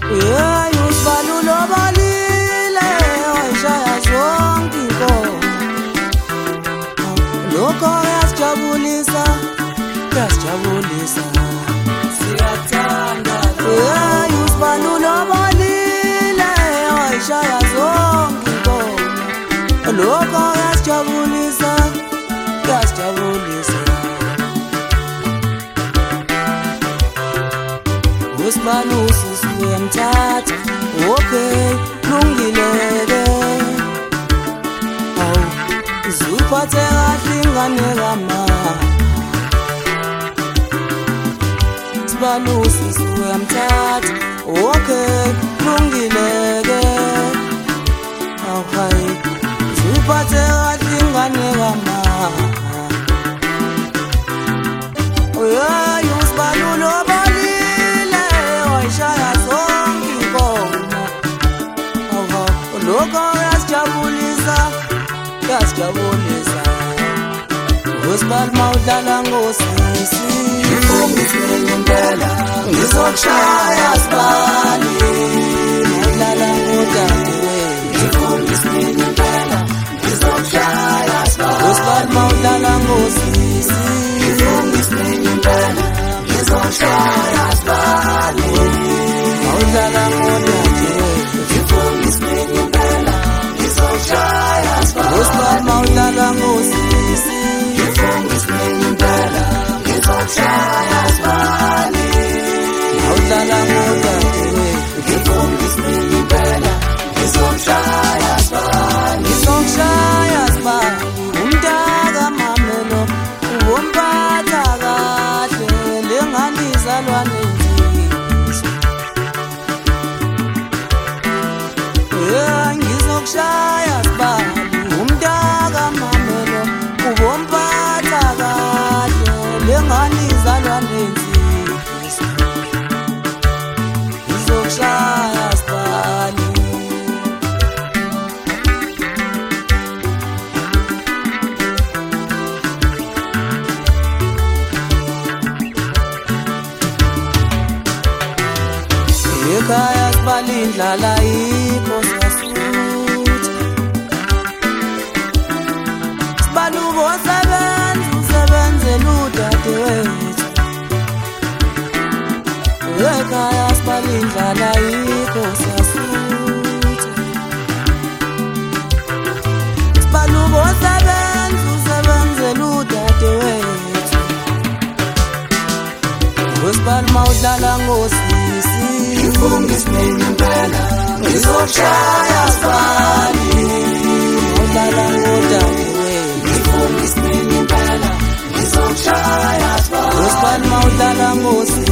Yeah, usibalulo balile wayishaya zonke inkomo. Lokho kuyasijabulisa, kuyasijabulisa. Siyathanda. Yeah, usibalulo balile wayishaya zonke inkomo. Lokho kuyasijabulisa, kuyasijabulisa. Usibalusi siyamthatha, okay, lungileke. Awu, uziphathe kahle ingane kama. Usibalusi siyamthatha, okay, lungileke. Awu hayi, uziphathe kahle ingane kama. Yeah, usibalulo balile wayishaya zonke inkomo. Lokho kuyasijabulisa, kuyasijabulisa. Usibali mawudlala ngosisi, ngifungise ngempela, ngizokushaya sibali. Mawudlala ngodadewethu, ngifungise ngempela, ngizokushaya sibali. Usibali mawudlala ngosisi, ngifungise ngempela, ngizokushaya sibali. Mawudlala ngodadewethu, ngifungise ngempela, ngizokushaya sibali. Usibali mawudlala ngosisi, ngifungise ngempela, ngizokushaya sibali. Mawudlala ngodadewethu, ngifungise ngempela, ngizokushaya sibali. Ngizokushaya sibali. Umntaka mamelo uwomphatha kahle, lengane izalwa nenzisa. Yeah, ngizokushaya sibali. Umntaka mamelo uwomphatha kahle, lengane izalwa nenzisa. Ngizokushaya sibali. Ekhaya sibali indlala yikho siyasutha. Sibali ubosebenza usebenzela udadewethu. Ekhaya sibali indlala yikho siyasutha. Sibali ubosebenza usebenzela udadewethu. Usibali mawudlala ngosisi, ngifungise ngempela, ngizokushaya sibali. Mawudlala ngodadewethu, ngifungise ngempela, ngizokushaya sibali. Usibali mawudlala ngosisi,